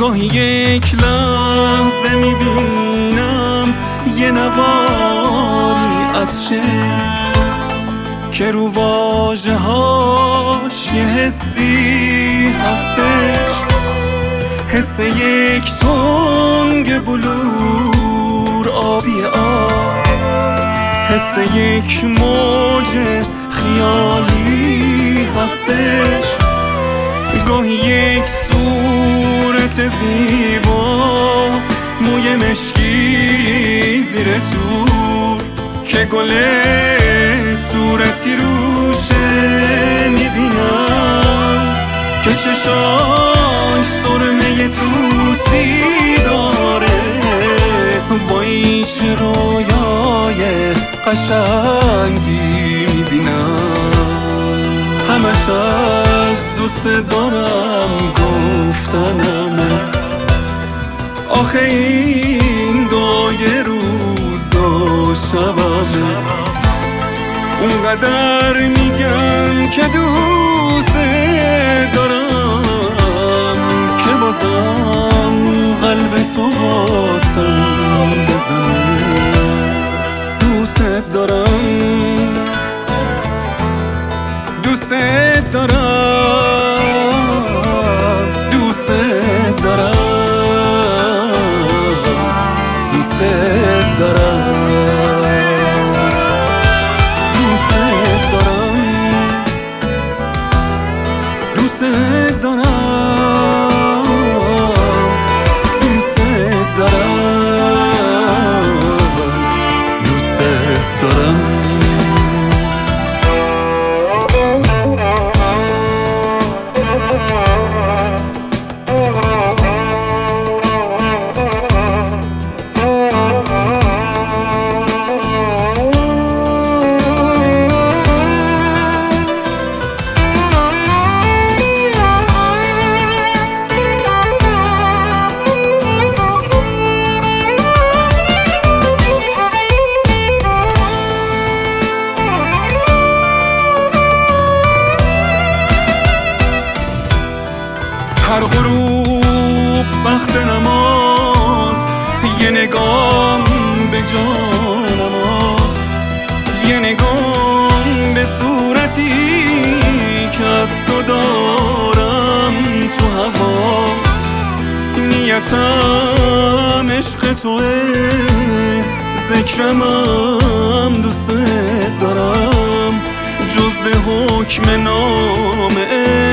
گاهی یک لحظه میبینم یه نواری از شعر که رو واژه هاش یه حسی هستش، حس یک تنگ بلور آبی آب، حس یک موج خیالی هستش. گاهی یک صورت زیبا، موی مشکی زیر سور که گل صورتی روشه میبینم که چشاش سرمه توسی داره. با هیچ رویای قشنگی میبینم، همش از دوست دارم گفتنمه. آخه این دایه روزا شبمه، اونقدر میگم که دوست دارم که بازم قلب تو واسم بزنه. دوست دارم، دوست دارم، دوست دارم، دوست دارم، دوست دارم، دوست دارم، دوست دارم. هر غروب وقت نماز یه نگام به جانماز، یه نگام به صورتی که از تو دارم تو هوا. نیتم عشق توه، ذکرمم دوست دارم، جز به حکم نام